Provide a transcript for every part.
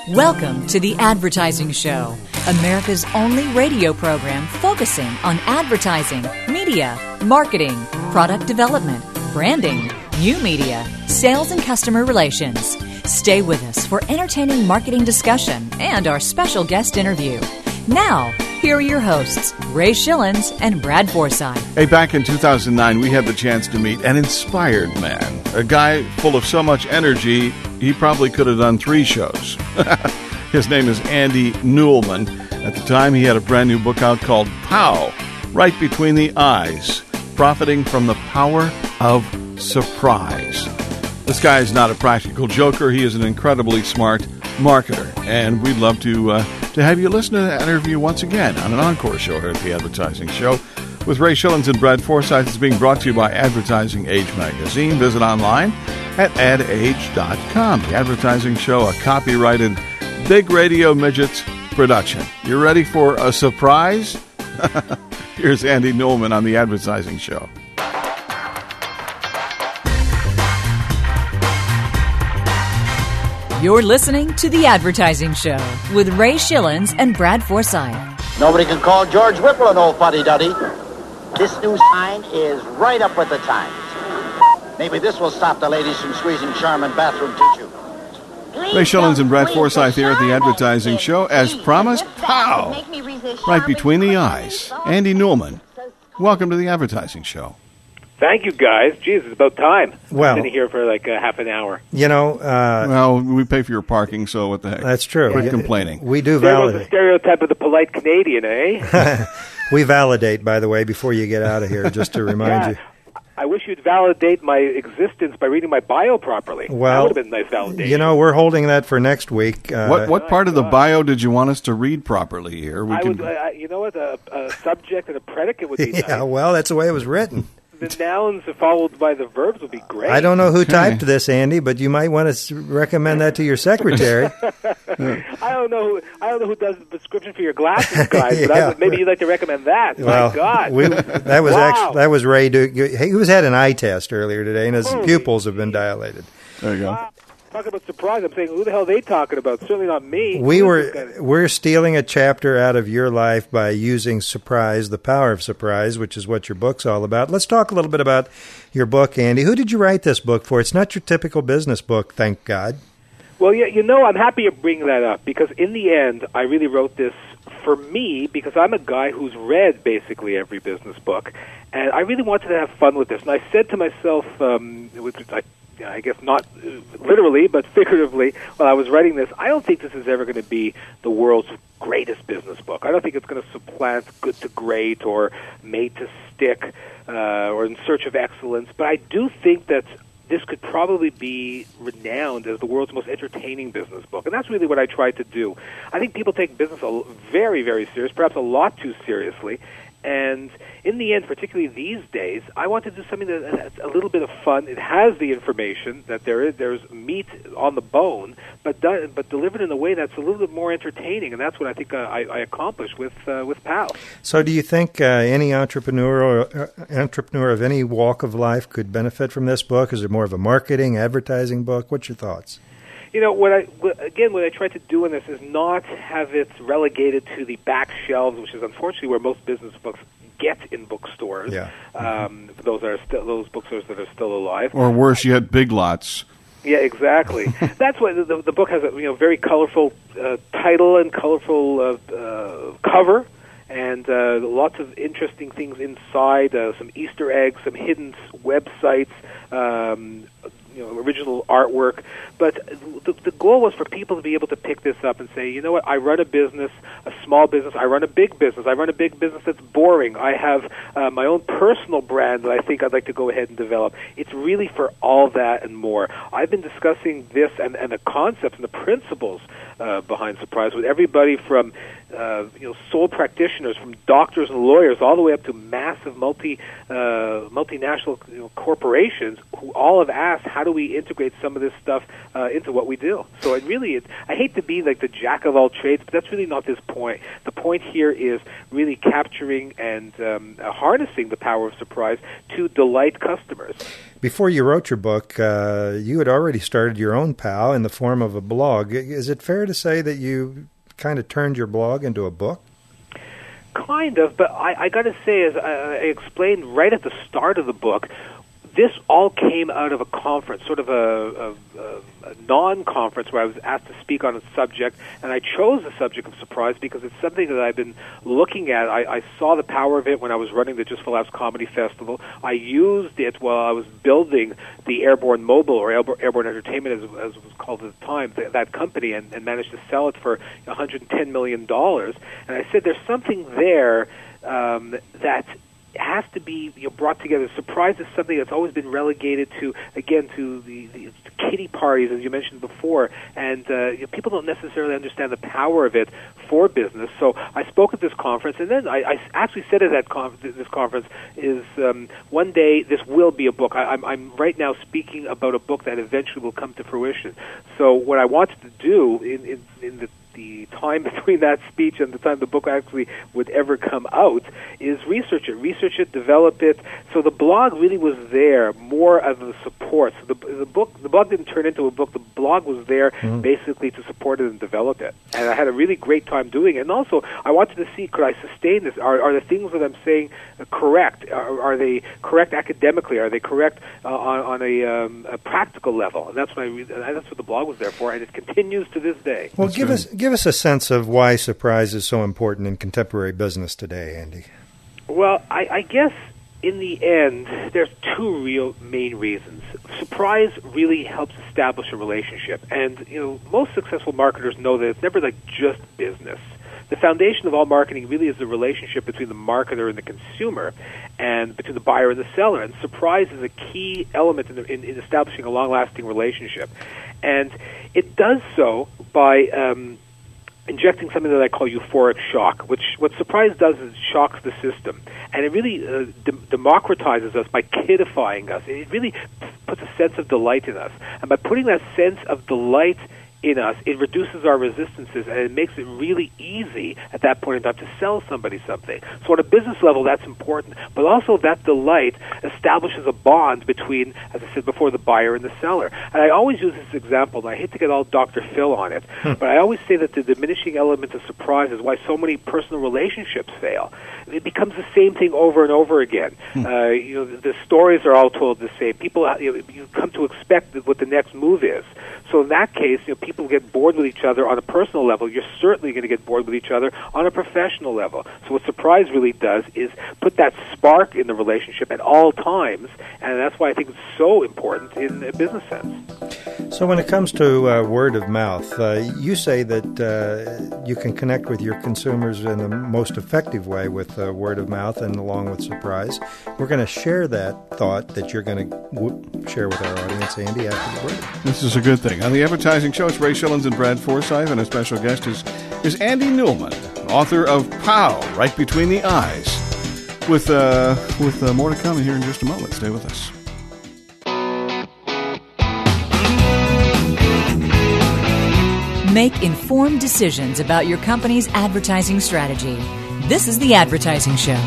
Welcome to The Advertising Show, America's only radio program focusing on advertising, media, marketing, product development, branding, new media, sales, and customer relations. Stay with us for entertaining marketing discussion and our special guest interview. Now, here are your hosts, Ray Schillens and Brad Forsythe. Hey, back in 2009, we had the chance to meet an inspired man, a guy full of so much energy, he probably could have done 3 shows. His name is Andy Newellman. At the time, he had a brand new book out called POW, Right Between the Eyes, Profiting from the Power of Surprise. This guy is not a practical joker. He is an incredibly smart marketer, and we'd love to have you listen to that interview once again on an encore show here at The Advertising Show with Ray Schillens and Brad Forsythe. It's being brought to you by Advertising Age magazine. Visit online at adage.com. The Advertising Show, a copyrighted Big Radio Midgets production. You ready for a surprise? Here's Andy Newellman on The Advertising Show. You're listening to The Advertising Show with Ray Schillens and Brad Forsythe. Nobody can call George Whipple an old fuddy-duddy. This new sign is right up with the times. Maybe this will stop the ladies from squeezing Charmin bathroom tissue. Ray Schillens and Brad Forsythe here at The Advertising Show. As promised, POW! Right Between the Eyes. Andy Newellman, welcome to The Advertising Show. Thank you, guys. Jeez, it's about time. Well, I'm sitting here for like half an hour. You know, well, we pay for your parking, so what the heck? That's true. Quit complaining. We do There was validate. a stereotype of the polite Canadian, eh? We validate, by the way, before you get out of here, just to remind you. I wish you'd validate my existence by reading my bio properly. Well, that would have been nice validation. You know, we're holding that for next week. What part of the bio did you want us to read properly here? You know what? A subject and a predicate would be nice. Yeah, well, that's the way it was written. The nouns followed by the verbs would be great. I don't know who typed this, Andy, but you might want to recommend that to your secretary. I don't know who does the prescription for your glasses, guys. But maybe you'd like to recommend that. Well, my God, that was Ray. He was had an eye test earlier today, and his pupils have been dilated. There you go. Talking about surprise, I'm saying, who the hell are they talking about? Certainly not me. We're stealing a chapter out of your life by using surprise, the power of surprise, which is what your book's all about. Let's talk a little bit about your book, Andy. Who did you write this book for? It's not your typical business book, thank God. Well, yeah, you know, I'm happy you bring that up because in the end, I really wrote this for me because I'm a guy who's read basically every business book, and I really wanted to have fun with this. And I said to myself, I guess not literally, but figuratively, while I was writing this, I don't think this is ever going to be the world's greatest business book. I don't think it's going to supplant Good to Great or Made to Stick or In Search of Excellence, but I do think that this could probably be renowned as the world's most entertaining business book, and that's really what I tried to do. I think people take business very, very serious, perhaps a lot too seriously, and in the end, particularly these days, I want to do something that's a little bit of fun. It has the information that there's meat on the bone, but delivered in a way that's a little bit more entertaining, and that's what I think I accomplished with POW. So, do you think any entrepreneur of any walk of life could benefit from this book? Is it more of a marketing, advertising book? What's your thoughts? You know, what I try to do in this is not have it relegated to the back shelves, which is unfortunately where most business books get in bookstores. Yeah. Those bookstores that are still alive. Or worse yet, Big Lots. Yeah, exactly. That's why the book has a very colorful title and colorful cover, and lots of interesting things inside. Some Easter eggs, some hidden websites. Original artwork, but the goal was for people to be able to pick this up and say, you know what, I run a business, a small business, I run a big business, I run a big business that's boring, I have my own personal brand that I think I'd like to go ahead and develop. It's really for all that and more. I've been discussing this and the concepts and the principles behind Surprise with everybody from sole practitioners, from doctors and lawyers, all the way up to massive multinational corporations who all have asked, how do we integrate some of this stuff into what we do? So I hate to be like the jack of all trades, but that's really not this point. The point here is really capturing and harnessing the power of surprise to delight customers. before you wrote your book, you had already started your own POW in the form of a blog. Is it fair to say that you kind of turned your blog into a book? Kind of, but I got to say, as I explained right at the start of the book, this all came out of a conference, sort of a non-conference where I was asked to speak on a subject, and I chose the subject of surprise because it's something that I've been looking at. I saw the power of it when I was running the Just for Laughs Comedy Festival. I used it while I was building the Airborne Mobile, or Airborne Entertainment, as it was called at the time, that company, and managed to sell it for $110 million. And I said, there's something there that has to be brought together. Surprise is something that's always been relegated to the kiddie parties, as you mentioned before, and people don't necessarily understand the power of it for business. So I spoke at this conference, and then I actually said at this conference is one day this will be a book. I'm right now speaking about a book that eventually will come to fruition. So what I wanted to do in the time between that speech and the time the book actually would ever come out is research it, develop it. So the blog really was there more as a support. So the blog didn't turn into a book. The blog was there basically to support it and develop it. And I had a really great time doing it. And also, I wanted to see, could I sustain this? Are the things that I'm saying correct? Are they correct academically? Are they correct on a practical level? And that's what the blog was there for, and it continues to this day. Well, give us a sense of why surprise is so important in contemporary business today, Andy. Well, I guess in the end, there's two real main reasons. Surprise really helps establish a relationship, and most successful marketers know that it's never like just business. The foundation of all marketing really is the relationship between the marketer and the consumer, and between the buyer and the seller. And surprise is a key element in establishing a long-lasting relationship, and it does so by injecting something that I call euphoric shock, which what surprise does is it shocks the system, and it really democratizes us by kidifying us. It really puts a sense of delight in us, and by putting that sense of delight in us, it reduces our resistances, and it makes it really easy at that point in time to sell somebody something. So on a business level, that's important, but also that delight establishes a bond between, as I said before, the buyer and the seller. And I always use this example, and I hate to get all Dr. Phil on it, but I always say that the diminishing element of surprise is why so many personal relationships fail. It becomes the same thing over and over again. The stories are all told the same. People, you come to expect what the next move is. So in that case, people get bored with each other on a personal level. You're certainly going to get bored with each other on a professional level. So what surprise really does is put that spark in the relationship at all times, and that's why I think it's so important in a business sense. So when it comes to word of mouth, you say that you can connect with your consumers in the most effective way with word of mouth and along with surprise. We're going to share that thought that you're going to share with our audience, Andy, after the break. This is a good thing. On the Advertising Show, it's Ray Shillings and Brad Forsythe, and a special guest is Andy Newman, author of POW, Right Between the Eyes. With more to come here in just a moment. Stay with us. Make informed decisions about your company's advertising strategy. This is The Advertising Show.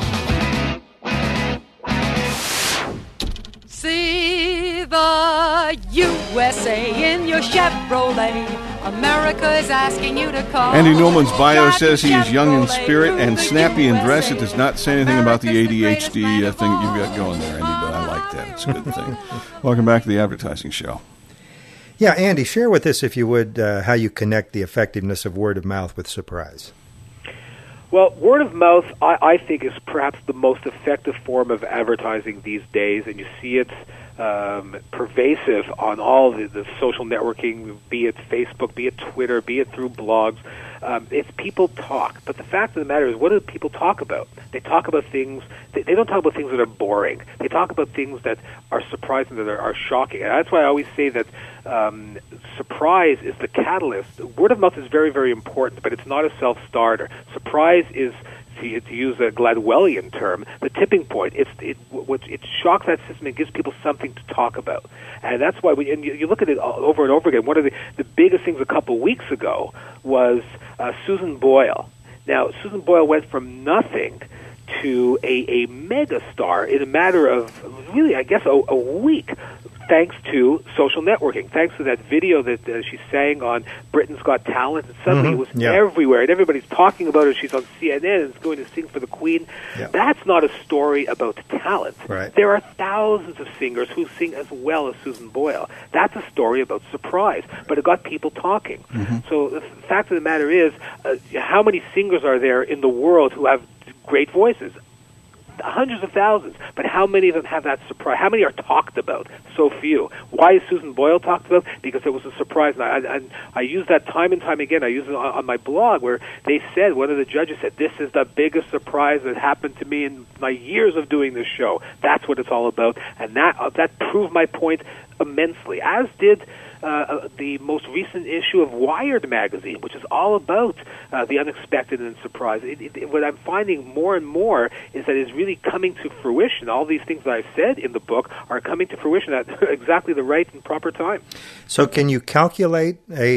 See the USA in your Chevrolet. America is asking you to call. Andy Newman's bio says he is young in spirit and snappy in dress. It does not say anything about the ADHD thing that you've got going there, Andy, but I like that. It's a good thing. Welcome back to The Advertising Show. Yeah, Andy, share with us, if you would, how you connect the effectiveness of word of mouth with surprise. Well, word of mouth, I think, is perhaps the most effective form of advertising these days, and you see it pervasive on all the social networking, be it Facebook, be it Twitter, be it through blogs. It's people talk. But the fact of the matter is, what do people talk about? They talk about things, they don't talk about things that are boring. They talk about things that are surprising, that are shocking. And that's why I always say that surprise is the catalyst. Word of mouth is very, very important, but it's not a self-starter. Surprise is, to use a Gladwellian term, the tipping point. It shocks that system and gives people something to talk about. And that's why you look at it over and over again. One of the biggest things a couple weeks ago was Susan Boyle. Now, Susan Boyle went from nothing to a megastar in a matter of really, I guess, a week. Thanks to social networking, thanks to that video that she sang on Britain's Got Talent, and suddenly it was everywhere, and everybody's talking about her. She's on CNN and is going to sing for the Queen. Yeah. That's not a story about talent. Right. There are thousands of singers who sing as well as Susan Boyle. That's a story about surprise, but it got people talking. So the fact of the matter is, how many singers are there in the world who have great voices? Hundreds of thousands, but how many of them have that surprise? How many are talked about? So few. Why is Susan Boyle talked about? Because it was a surprise. And I use that time and time again. I use it on my blog where they said, one of the judges said, this is the biggest surprise that happened to me in my years of doing this show. That's what it's all about. And that proved my point immensely, as did the most recent issue of Wired magazine, which is all about the unexpected and surprise. What I'm finding more and more is that it's really coming to fruition. All these things that I've said in the book are coming to fruition at exactly the right and proper time. So can you calculate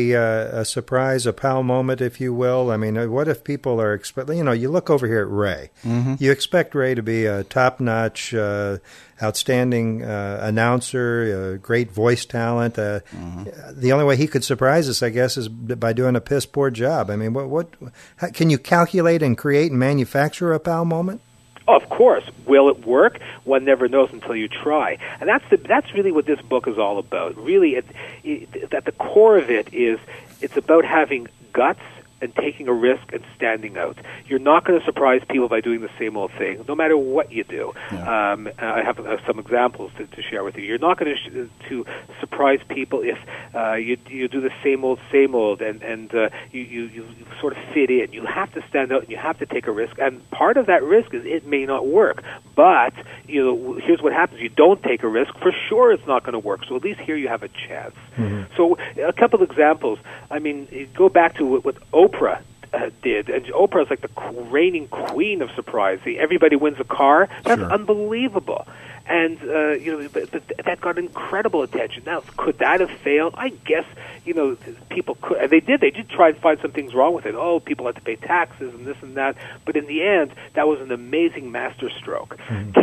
a surprise, a POW moment, if you will? I mean, what if people are you look over here at Ray. You expect Ray to be a top-notch, outstanding announcer, great voice talent. The only way he could surprise us, I guess, is by doing a piss poor job. I mean, how, can you calculate and create and manufacture a POW moment? Of course. Will it work? One never knows until you try. And that's really what this book is all about. Really, at the core of it is it's about having guts and taking a risk and standing out. You're not going to surprise people by doing the same old thing, no matter what you do. Yeah. I have some examples to share with you. You're not going to surprise people if you do the same old, and you sort of fit in. You have to stand out and you have to take a risk. And part of that risk is it may not work. But here's what happens: you don't take a risk, for sure it's not going to work. So at least here you have a chance. So a couple of examples. I mean, go back to what Oprah did, and Oprah is like the reigning queen of surprise. Everybody wins a car. That's unbelievable. And that got incredible attention. Now, could that have failed? I guess people could. And they did. They did try and find some things wrong with it. Oh, people had to pay taxes and this and that. But in the end, that was an amazing masterstroke.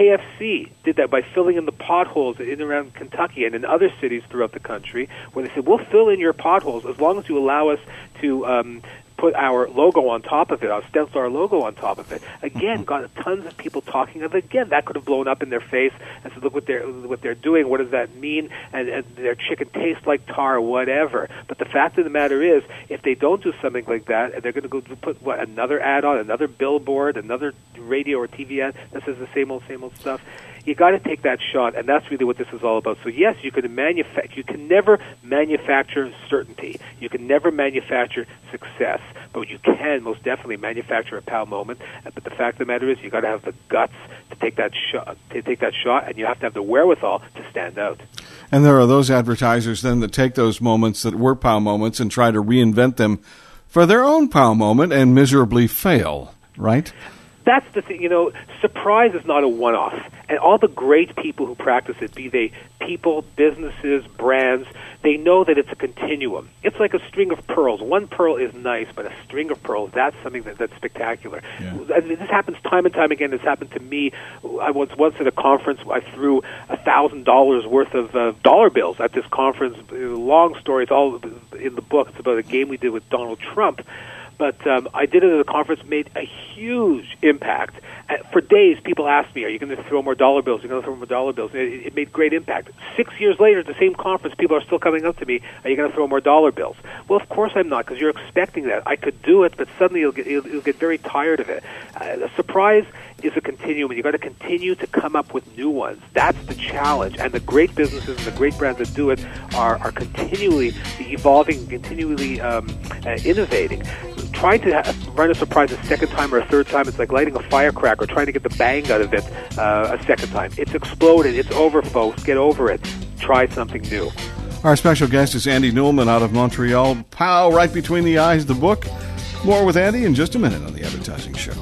KFC did that by filling in the potholes in and around Kentucky and in other cities throughout the country, where they said, "We'll fill in your potholes as long as you allow us to." Put our logo on top of it, our stencil our logo on top of it. Again, got tons of people talking of it. Again, that could have blown up in their face and said, look what they're doing, what does that mean? And their chicken tastes like tar, whatever. But the fact of the matter is, if they don't do something like that, and they're going to go put another ad on, another billboard, another radio or TV ad that says the same old stuff, you got to take that shot, and that's really what this is all about. So yes, you can never manufacture certainty. You can never manufacture success, but you can most definitely manufacture a POW moment. But the fact of the matter is, you got to have the guts to take that shot. And you have to have the wherewithal to stand out. And there are those advertisers then that take those moments that were POW moments and try to reinvent them for their own POW moment and miserably fail, right? That's the thing, surprise is not a one-off. And all the great people who practice it, be they people, businesses, brands, they know that it's a continuum. It's like a string of pearls. One pearl is nice, but a string of pearls, that's something that's spectacular. Yeah. And this happens time and time again. This happened to me. I was once at a conference. I threw $1,000 worth of dollar bills at this conference. Long story. It's all in the book. It's about a game we did with Donald Trump. But I did it at a conference, made a huge impact. For days, people asked me, are you going to throw more dollar bills? Are you going to throw more dollar bills? It made great impact. 6 years later, at the same conference, people are still coming up to me, are you going to throw more dollar bills? Well, of course I'm not, because you're expecting that. I could do it, but suddenly you'll get very tired of it. A surprise is a continuum, and you've got to continue to come up with new ones. That's the challenge. And the great businesses and the great brands that do it are continually evolving, continually innovating. Trying to run a surprise a second time or a third time, it's like lighting a firecracker, trying to get the bang out of it a second time. It's exploded. It's over, folks. Get over it. Try something new. Our special guest is Andy Newellman out of Montreal. POW, Right Between the Eyes, the book. More with Andy in just a minute on The Advertising Show.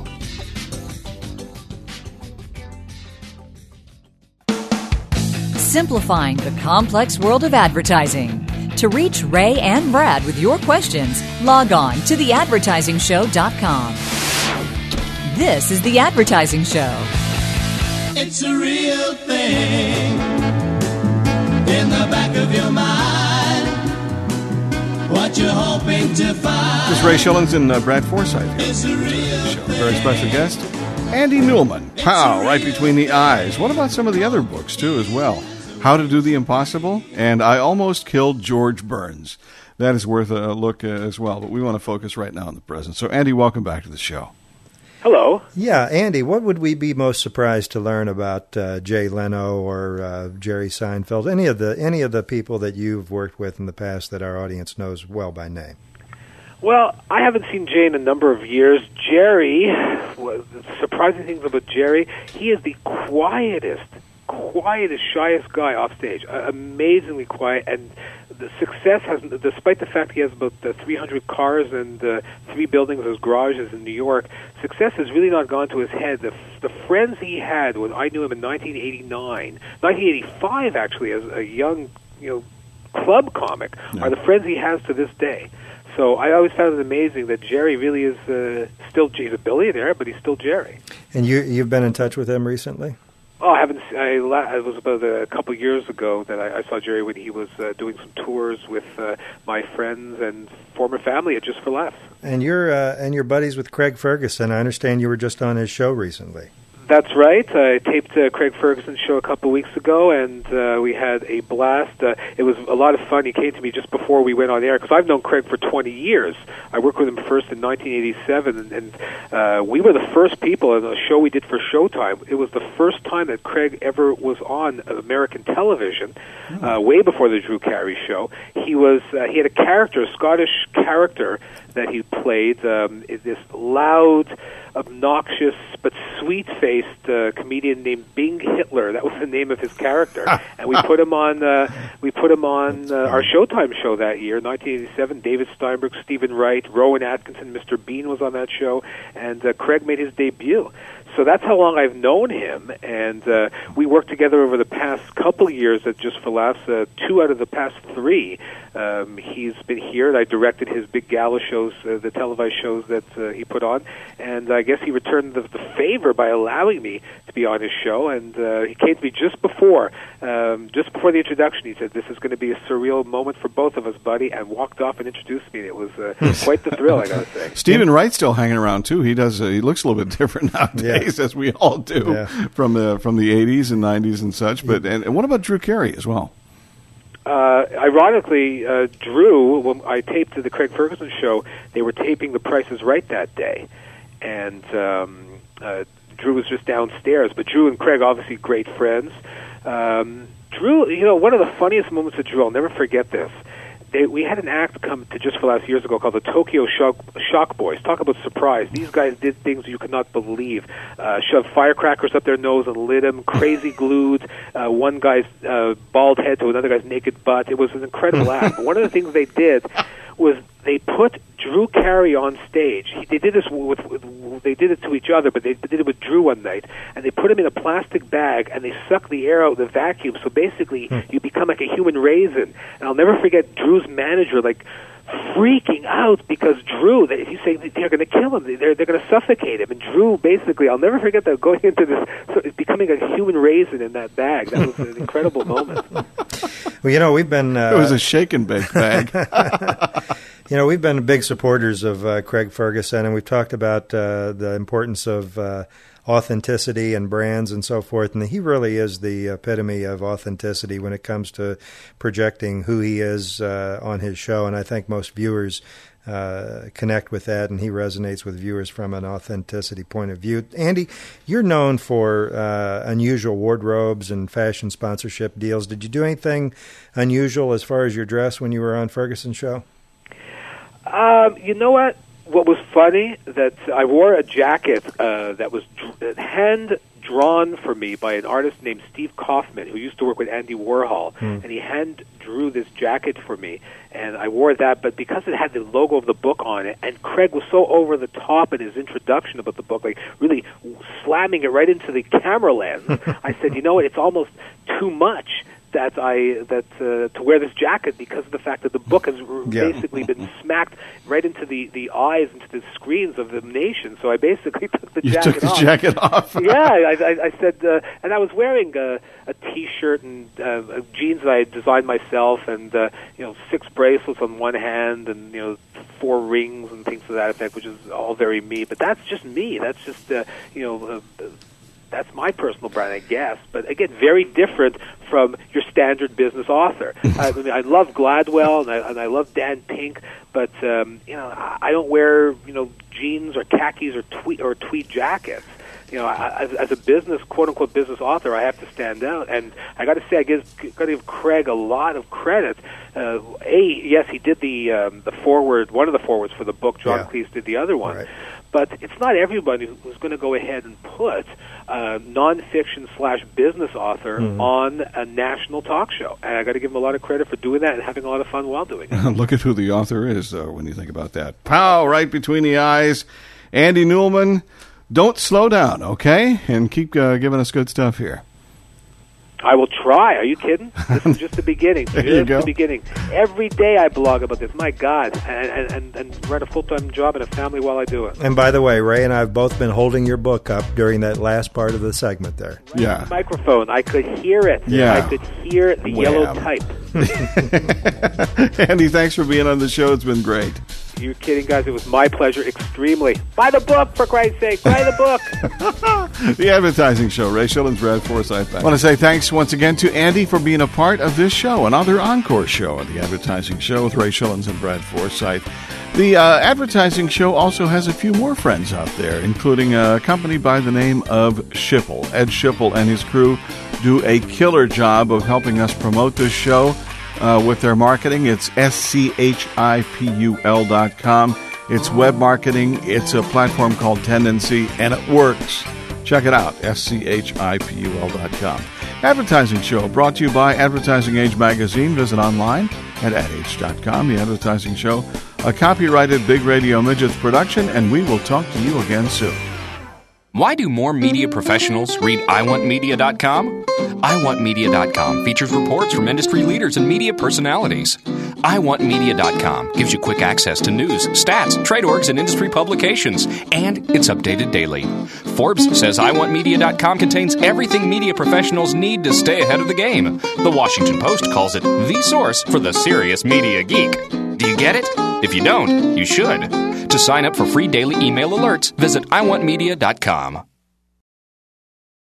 Simplifying the complex world of advertising. To reach Ray and Brad with your questions, log on to theadvertisingshow.com. This is The Advertising Show. It's a real thing in the back of your mind. What you're hoping to find. This is Ray Schillings and Brad Forsythe here. It's a real thing. Very special guest, Andy Newman. Pow, right between the eyes. What about some of the other books, too, as well? How to Do the Impossible, and I Almost Killed George Burns. That is worth a look as well, but we want to focus right now on the present. So, Andy, welcome back to the show. Hello. Yeah, Andy, what would we be most surprised to learn about Jay Leno or Jerry Seinfeld, any of the people that you've worked with in the past that our audience knows well by name? Well, I haven't seen Jay in a number of years. Jerry, surprising things about Jerry, he is the quietest, shyest guy off stage. Amazingly quiet, and the success has, despite the fact he has about 300 cars and 3 buildings as garages in New York, success has really not gone to his head. The friends he had when I knew him in 1985 actually, as a young, club comic, are the friends he has to this day. So I always found it amazing that Jerry really is still, he's a billionaire, but he's still Jerry. And you've been in touch with him recently? Oh, I haven't. It was about a couple of years ago that I saw Jerry when he was doing some tours with my friends and former family at Just for Laughs. And you're buddies with Craig Ferguson. I understand you were just on his show recently. That's right. I taped Craig Ferguson's show a couple of weeks ago, and we had a blast. It was a lot of fun. He came to me just before we went on air, because I've known Craig for 20 years. I worked with him first in 1987, and we were the first people in a show we did for Showtime. It was the first time that Craig ever was on American television, way before the Drew Carey show. He had a character, a Scottish character that he played, this loud, obnoxious but sweet-faced comedian named Bing Hitler. That was the name of his character, and we put him on. Our Showtime show that year, 1987. David Steinberg, Stephen Wright, Rowan Atkinson, Mr. Bean was on that show, and Craig made his debut. So that's how long I've known him, and we worked together over the past couple of years at Just for Laughs, 2 out of the past 3. He's been here, and I directed his big gala shows, the televised shows that he put on, and I guess he returned the favor by allowing me to be on his show, and he came to me just before the introduction. He said, "This is going to be a surreal moment for both of us, buddy," and walked off and introduced me. It was quite the thrill, I got to say. Stephen Wright's still hanging around, too. He does. He looks a little bit different nowadays, as we all do, from the 80s and 90s and such. But and what about Drew Carey as well? Ironically, Drew, when I taped the Craig Ferguson show, they were taping The Price is Right that day, and Drew was just downstairs. But Drew and Craig, obviously great friends. Drew, one of the funniest moments of Drew, I'll never forget this. We had an act come to Just for Laughs years ago called the Tokyo Shock Boys. Talk about surprise. These guys did things you could not believe. Shoved firecrackers up their nose and lit them, crazy glued one guy's bald head to another guy's naked butt. It was an incredible act. But one of the things they did was they put Drew Carey on stage. They did this they did it to each other, but they did it with Drew one night, and they put him in a plastic bag, and they sucked the air out with a vacuum, so basically you become like a human raisin. And I'll never forget Drew's manager, freaking out because Drew, he say they're going to kill him, they're going to suffocate him, and Drew basically, I'll never forget that, going into this, becoming a human raisin in that bag. That was an incredible moment. Well, we've been... it was a shake and bake bag. We've been big supporters of Craig Ferguson, and we've talked about the importance of authenticity and brands and so forth, and he really is the epitome of authenticity when it comes to projecting who he is on his show, and I think most viewers connect with that, and he resonates with viewers from an authenticity point of view. Andy, you're known for unusual wardrobes and fashion sponsorship deals. Did you do anything unusual as far as your dress when you were on Ferguson's show? You know what? What was funny, that I wore a jacket that was hand-drawn for me by an artist named Steve Kaufman, who used to work with Andy Warhol, and he hand-drew this jacket for me, and I wore that, but because it had the logo of the book on it, and Craig was so over the top in his introduction about the book, really slamming it right into the camera lens, I said, you know what, it's almost too much to wear this jacket because of the fact that the book has basically been smacked right into the eyes, into the screens of the nation. So I basically took the jacket off. You took the jacket off? Yeah, I said, and I was wearing a T-shirt and jeans that I designed myself, and 6 bracelets on one hand, and 4 rings and things to that effect, which is all very me. But that's just me. That's just that's my personal brand, I guess. But again, very different from your standard business author. I love Gladwell and I love Dan Pink, but I don't wear jeans or khakis or tweed jackets. As a business, quote-unquote business author, I have to stand out. And I got to say, got to give Craig a lot of credit. Yes, he did the foreword, one of the forewords for the book. John Cleese did the other one. Right. But it's not everybody who's going to go ahead and put nonfiction/business author on a national talk show. And I got to give him a lot of credit for doing that and having a lot of fun while doing it. Look at who the author is, though, when you think about that. Pow, right between the eyes. Andy Newellman. Don't slow down, okay? And keep giving us good stuff here. I will try. Are you kidding? This is just the beginning. There you go. The beginning. Every day I blog about this. My God. And run a full-time job and a family while I do it. And by the way, Ray and I have both been holding your book up during that last part of the segment there. Right. Yeah. The microphone. I could hear it. Yeah. I could hear the yellow type. Andy, thanks for being on the show. It's been great. You're kidding, guys. It was my pleasure extremely. Buy the book, for Christ's sake. Buy the book. The Advertising Show. Ray Schilens, Brad Forsythe. I want to say thanks once again to Andy for being a part of this show, another encore show on The Advertising Show with Ray Schilens and Brad Forsythe. The Advertising Show also has a few more friends out there, including a company by the name of Schipul. Ed Schipul and his crew do a killer job of helping us promote this show. With their marketing. It's schipul.com. It's web marketing. It's a platform called Tendency, and it works. Check it out, schipul.com. Advertising Show brought to you by Advertising Age Magazine. Visit online at adage.com. The Advertising Show, a copyrighted Big Radio Midgets production, and we will talk to you again soon. Why do more media professionals read iwantmedia.com? iwantmedia.com features reports from industry leaders and media personalities. iwantmedia.com gives you quick access to news, stats, trade orgs, and industry publications, and it's updated daily. Forbes says iwantmedia.com contains everything media professionals need to stay ahead of the game. The Washington Post calls it the source for the serious media geek. Do you get it? If you don't, you should. To sign up for free daily email alerts, visit iwantmedia.com.